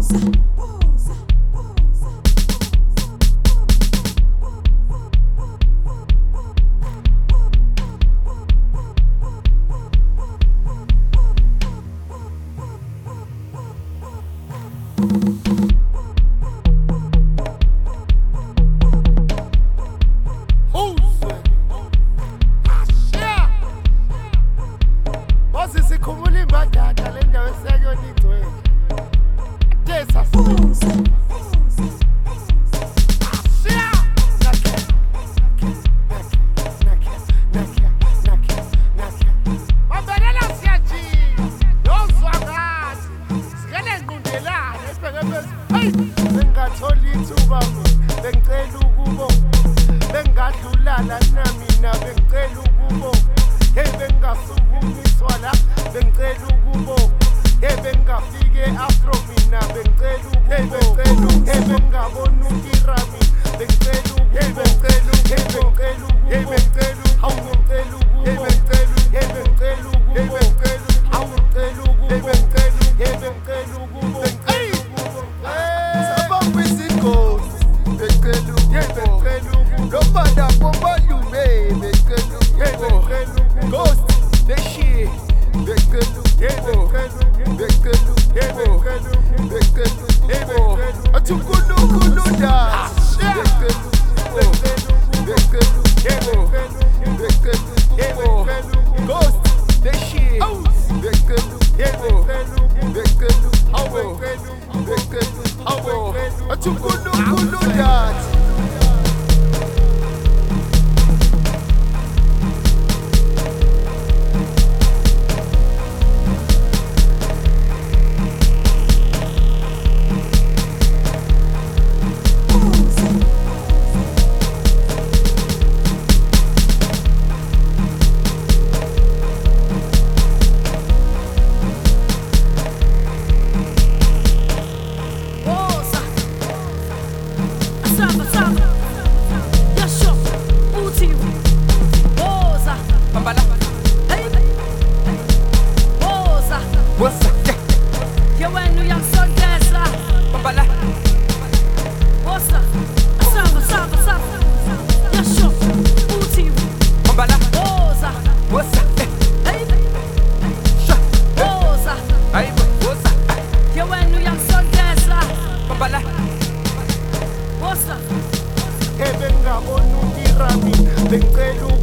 Sikhumula imbadada le ndawo esiyakuyona igcwele. Desa Mabelela siyajika, yozwakazi, sikele ngqundelane esibhekebezi. Hey, bengatholi ithuba bengicela ukubo, bengadlulala namina bengicela ukubo. Hey, bengasukumiswa la bengicela ukubo. Hey, bengafike afro mina bengicela ukubo. Hey, bengabona ukirami bengicela ukubo. Hey, bengicela ukubo. Hey, bengicela ukubo. Hawu ngicela ukubo. Hey, bengicela ukubo. Hey, bengicela ukubo. Hey, bengicela ukubo. Hawu ngicela ukubo. Hey, bengicela ukubo. Hey, bengicela ukubo. Hey, sabamba izingozi bengicela ukubo. Hey, bengicela ukubo. Nobada bombalume bengicela ukubo. Hey, bengicela ukubo. Ghost, that shit. Bengicela ukubo. Hey, bengicela ukubo. Hey, bengicela ukubo. Atukulu da. Bengicela ukubo. Ghost, that shit. Atukulu da. Hey, bengabona ukirami bengicela